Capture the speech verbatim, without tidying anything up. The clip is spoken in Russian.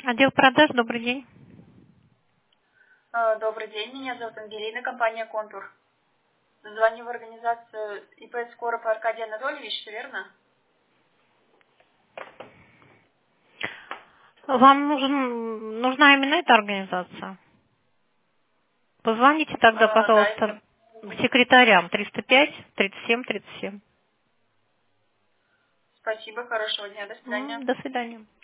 Отдел продаж, добрый день. Э, Добрый день, меня зовут Ангелина, компания «Контур». Звоню в организацию ИП Скоров Аркадий Анатольевич, все верно? Вам нужен, нужна именно эта организация? Позвоните тогда, Э, Да, пожалуйста, это... секретарям триста пять тридцать семь тридцать семь. Спасибо, хорошего дня, до свидания. М, До свидания.